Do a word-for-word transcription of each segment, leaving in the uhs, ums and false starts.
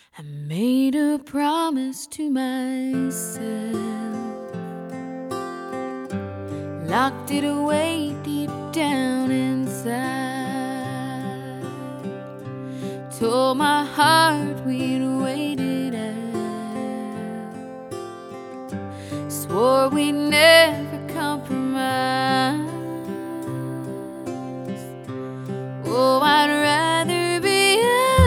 I made a promise to myself, locked it away deep down inside, told my heart we'd wait it out, swore we'd never compromise. Oh, I'd rather be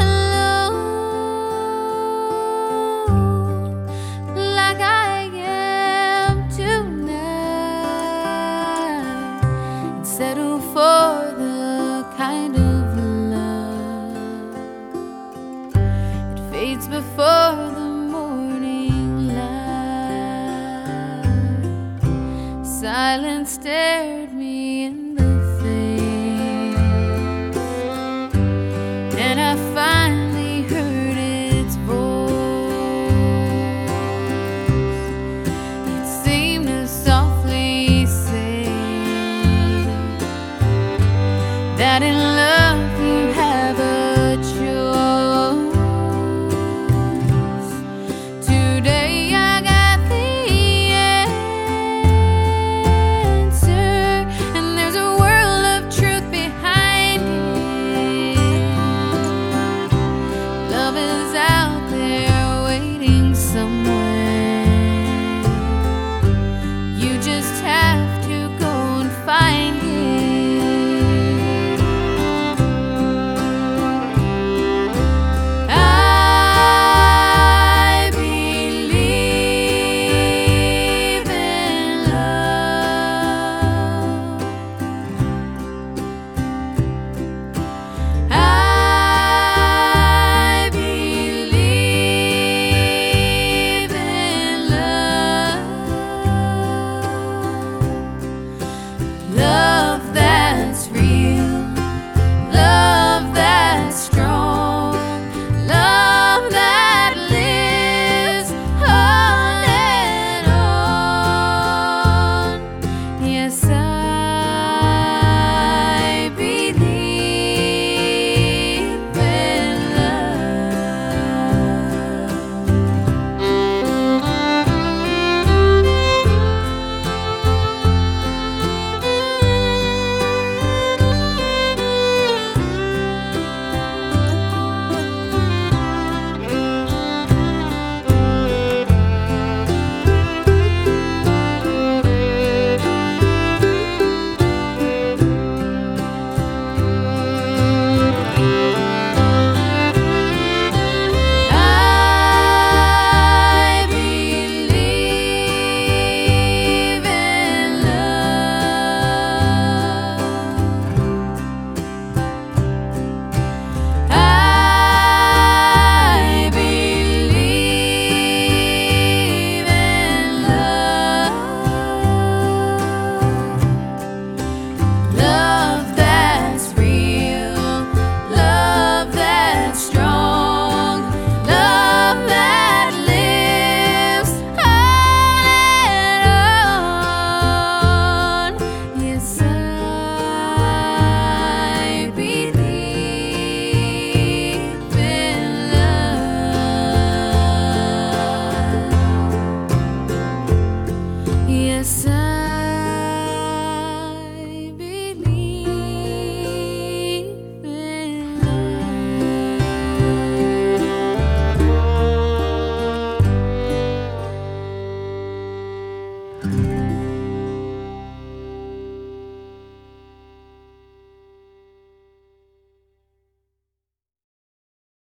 alone like I am tonight, and settle for the kind of love that fades before the morning light. Silence stared